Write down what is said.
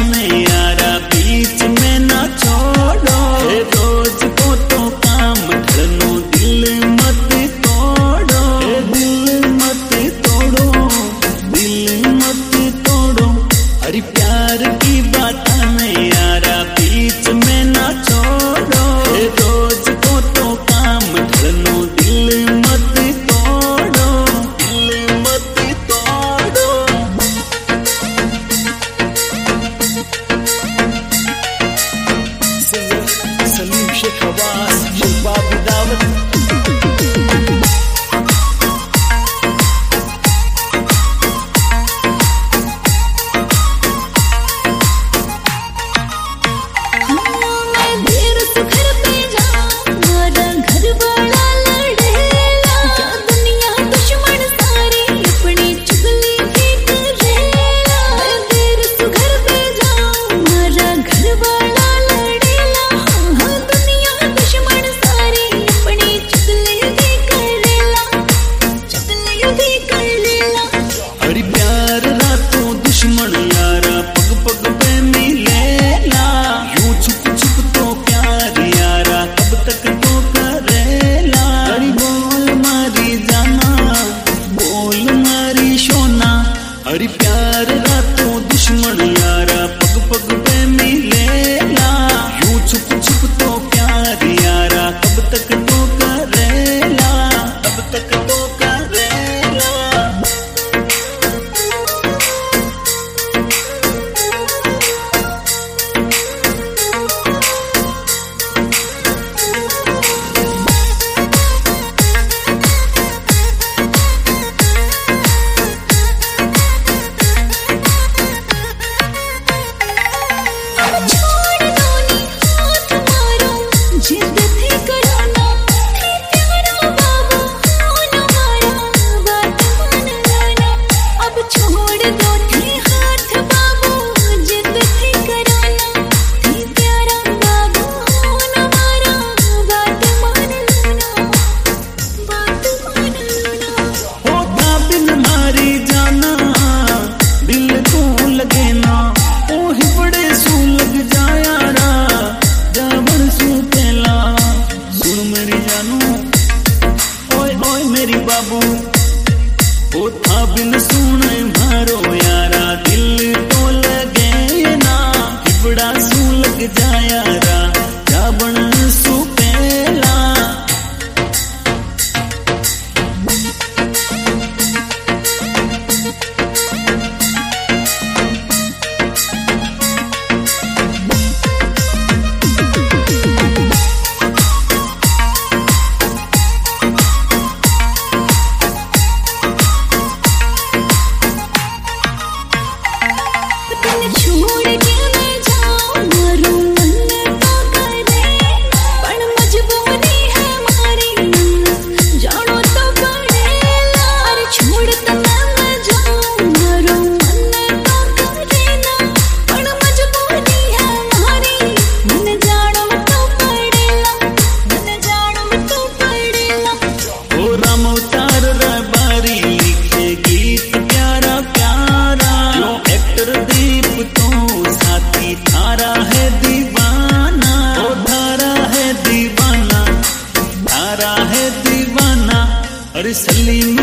में यारा बीच में ना छोड़ो। रोज को तो काम ढलो, दिल मत तोड़ो, दिल मत तोड़ो, दिल मत तोड़ो। अरे प्यार की बात में यारा बीच में ना छोड़ो। रोज को तो काम ढलो, दिल मत तोड़ो, दिल मत तोड़ो। सलीम शेख अब्बास बाबू दावत। अरे प्यार रातों दुश्मन यारा पग पग पे मिलेला। यूं छुप छुप तो प्यार यारा कब तक तो करेला। अरे बोल मारी जाना, बोल मारी सोना। अरे प्यार रातों दुश्मन यारा पग पग पे मिलेला। यूं छुप छुप तो प्यार यारा कब तक तो करेला, कब तक तो करेला। ओ था बिन सुने मारो यारा दिल तो लगे ना। हिबड़ा सू लग जा यारा जाबन सू पहला। अरे सलीम